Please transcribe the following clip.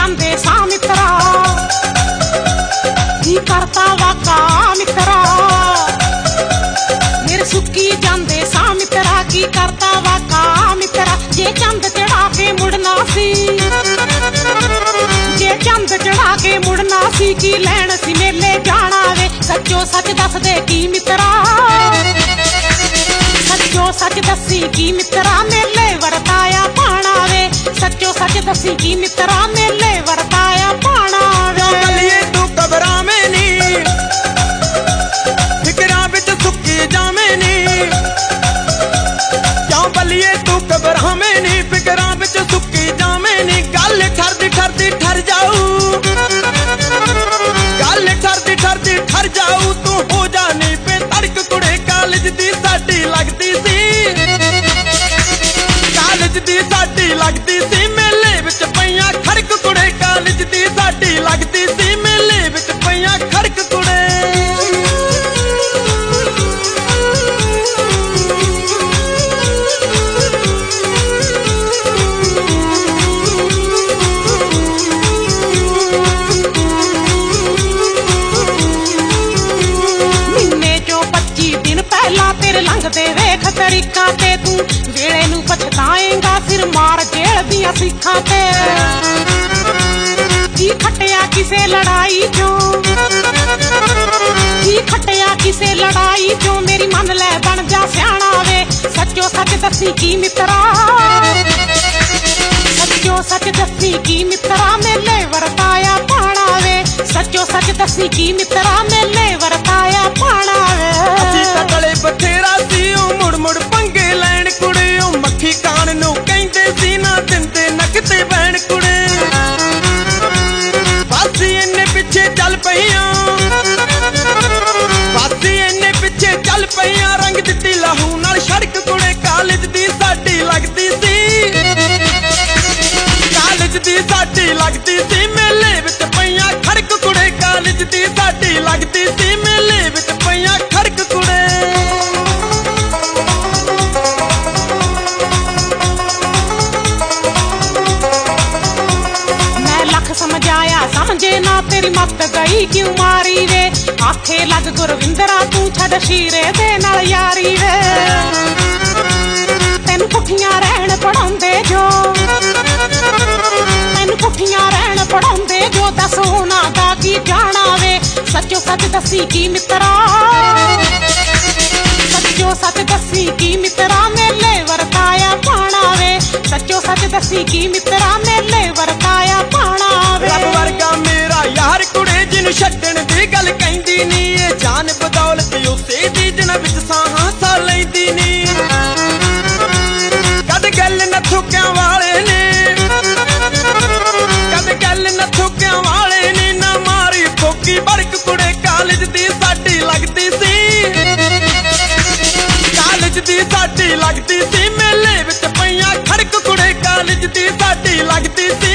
ਜਾਂਦੇ ਸਾਂ ਮਿੱਤਰਾ ਕੀ ਕਰਤਾ ਵਾਕਾ ਮਿੱਤਰਾ ਮੇਰੇ ਸੁੱਕੀ ਜਾਂਦੇ ਸਾਂ ਮਿੱਤਰਾ ਕੀ ਕਰਤਾ ਵਾਕਾ ਮਿੱਤਰਾ ਜੇ ਚੰਦ ਚੜਾ ਕੇ ਮੁੜਨਾ ਸੀ ਜੇ ਚੰਦ ਚੜਾ ਕੇ ਮੁੜਨਾ ਸੀ ਕੀ ਲੈਣ ਸੀ ਮੇਲੇ ਜਾਣਾ ਵੇ ਸੱਚੋ ਸੱਚ ਦੱਸ ਦੇ ਕੀ ਮਿੱਤਰਾ ਸੱਚੋ ਸੱਚ ਦੱਸੀ ਕੀ ਮਿੱਤਰਾ ਮੇਲੇ ਵਰਤਾਇਆ ਪਾਣਾ ਵੇ ਸੱਚੋ ਸੱਚ ਦੱਸੀ ਕੀ ਮਿੱਤਰਾ ਮੇਲੇ ਵਰਤਾਇਆ ਪਾਣਾ ਵੇ ਬੱਲੀਏ ਤੂੰ ਘਬਰਾਵੇਂ ਨੀ ਫਿਕਰਾਂ ਵਿੱਚ ਸੁੱਕੀ ਜਾਵੇਂ ਨੀ ਕਿਉਂ ਬੱਲੀਏ ਤੂੰ ਘਬਰਾਵੇਂ ਨੀ ਫਿਕਰਾਂ ਵਿੱਚ ਸੁੱਕੀ ਜਾਵੇਂ ਨੀ ਗੱਲ ਠਰਦੀ ਠਰਦੀ ਠਰ ਜਾਊ ਗੱਲ ਠਰਦੀ ਠਰਦੀ ਠਰ ਜਾਊ ਤੂੰ ਹੋ ਜਾਣੀ ਪੇ ਤੜਕ ਕੁੜੇ ਕਾਲਜ ਦੀ ਸਾਡੀ ਲੱਗਦੀ ਸੀ ਕਾਲਜ ਦੀ ਸਾਡੀ ਲੱਗਦੀ ਸੀ ਮੇਲੇ ਵਿੱਚ ਪਈਆਂ ਖੜਕ ਕੁੜੇ ਕਾਲਜ ਦੀ ਸਾਡੀ ਲੱਗਦੀ ਸੀ ਮੇਲੇ ਵਿੱਚ ਪਈਆਂ ਖੜਕ ਕੁੜੇ ਤੇਰੇ ਲੰਘਦੇ ਵੇਖ ਤਰੀਕਾਂ ਤੇ ਤੂੰ ਵੇਲੇ ਨੂੰ ਪਛਤਾਏਂਗਾ ਸਿਰ ਮਾਰ ਜੇਲ੍ਹ ਦੀਆਂ ਸੀਖਾਂ ਤੇ ਕੀ ਖੱਟਿਆ ਕਿਸੇ ਲੜਾਈ ਚੋਂ ਕੀ ਖੱਟਿਆ ਕਿਸੇ ਲੜਾਈ ਚੋਂ ਮੇਰੀ ਮੰਨ ਲੈ ਬਣ ਜਾ ਸਿਆਣਾ ਵੇ ਸੱਚੋ ਸੱਚ ਦੱਸੀ ਕੀ ਮਿੱਤਰਾ ਸੱਚੋ ਸੱਚ ਦੱਸੀ ਕੀ ਮਿੱਤਰਾ ਮੇਲੇ ਵਰਤਾਇਆ ਪਾਣਾ ਵੇ ਸੱਚੋ ਸੱਚ ਦੱਸੀ ਕੀ ਮਿੱਤਰਾ ਮੇਲੇ ਵਰਤਾਇਆ ਪਾਣਾ ਵੇ ਅਸੀਂ ਤਾਂ ਗਲੇ ਬਥੇਰਾ ਸੀ ਉਹ ਮੁੜ ਮੁੜ ਪੰਗੇ ਲੈਣ ਕੁੜੇ ਉਹ ਮੱਖੀ ਕਾਣ ਨੂੰ ਕਹਿੰਦੇ ਸੀ ਨਾ ਦਿੰਦੇ ਨੱਕ ਤੇ ਬਹਿਣ ਕੁੜੇ ਬਾਸੀ ਇੰਨੇ ਪਿੱਛੇ ਚੱਲ ਪਈਆਂ ਬਾਸੀ ਇੰਨੇ ਪਿੱਛੇ ਚੱਲ ਪਈਆਂ ਰੰਗ ਦਿੱਤੀ ਲਹੂ ਨਾਲ ਸੜਕ ਕੁੜੇ ਕਾਲਜ ਦੀ ਸਾਡੀ ਲੱਗਦੀ ਸੀ ਕਾਲਜ ਦੀ ਸਾਡੀ ਲੱਗਦੀ ਸੀ ਮੇਲੇ ਵਿੱਚ ਪਈਆਂ ਖੜਕ ਕੁੜੇ ਕਾਲਜ ਦੀ ਸਾਡੀ ਲੱਗਦੀ ਸੀ ਮੇਲੇ ਵਿੱਚ ਪਈਆਂ ਖੜਕ ਕੁੜੇ ਮੈਂ ਲੱਖ ਸਮਝਾਇਆ ਸਮਝੇ ਨਾ ਤੇਰੀ ਮੱਤ ਗਈ ਕਿਉਂ ਮਾਰੀ ਵੇ ਆਖੇ ਲੱਗ ਗੁਰਵਿੰਦਰਾ ਤੂੰ ਛੱਡ ਸ਼ੀਰੇ ਦੇ ਨਾਲ ਯਾਰੀ ਵੇ ਤੈਨੂੰ ਪੁੱਠੀਆਂ ਰਹਿਣ ਪੜਾਉਂਦੇ ਜੋ ਤੈਨੂੰ ਪੁੱਠੀਆਂ ਰਹਿਣ ਪੜਾਉਂਦੇ ਜੋ ਦੱਸ ਉਹਨਾਂ ਦਾ ਕੀ ਜਾਣਾ ਵੇ ਸੱਚੋ ਸੱਚ ਦੱਸੀ ਕੀ ਮਿੱਤਰਾ ਸੱਚੋ ਸੱਚ ਦੱਸੀ ਕੀ ਮਿੱਤਰਾ ਮੇਲੇ ਵਰਤਾਇਆ ਪਾਣਾ ਵੇ ਸੱਚੋ ਸੱਚ ਦੱਸੀ ਕੀ ਮਿੱਤਰਾ ਮੇਲੇ ਵਰਤਾਇਆ ਪਾਣਾ ਵੇ ਰੱਬ ਵਰਗਾ ਮੇਰਾ ਯਾਰ ਕੁੜੇ ਜਿਹਨੂੰ ਛੱਡਣ ਦੀ ਗੱਲ ਕਹਿੰਦੀ ਨੀ ਇਹ ਜਾਨ ਬਦੌਲਤ ਉਸੇ ਦੀ ਜਿਨ੍ਹਾਂ ਵਿੱਚ ਸਾਹਾਂ ਸਾ ਲੈਂਦੀ ਨੀ ਕਦ ਗੱਲ ਨਾ ਥੁੱਕਿਆਂ ਵਾਲੇ ਨੇ ਕਦ ਗੱਲ ਨਾ ਥੁੱਕਿਆਂ ਵਾਲੇ ਨੇ ਨਾ ਮਾਰੀ ਫੋਕੀ ਬੜਕ ਕੁੜੇ ਕਾਲਜ ਦੀ ਸਾਡੀ ਲੱਗਦੀ ਸੀ ਕਾਲਜ ਦੀ ਸਾਡੀ ਲੱਗਦੀ ਸੀ ਮੇਲੇ ਵਿੱਚ ਪਈਆਂ ਖੜਕ ਕੁੜੇ ਕਾਲਜ ਦੀ ਸਾਡੀ ਲੱਗਦੀ ਸੀ